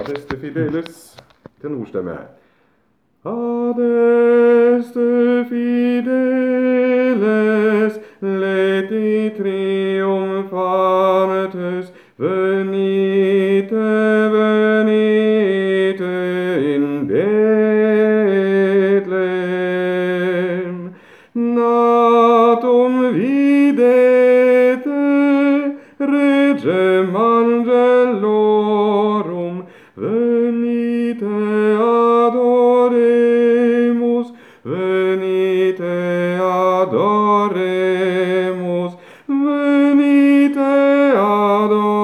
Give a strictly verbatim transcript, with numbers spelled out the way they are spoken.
Adeste Fideles, tenorstemme. Adeste Fideles, leti triumphantes, venite, venite in Bethlehem. Natum videte regem angelorum, venite adoremus, venite adoremus, venite adoremus.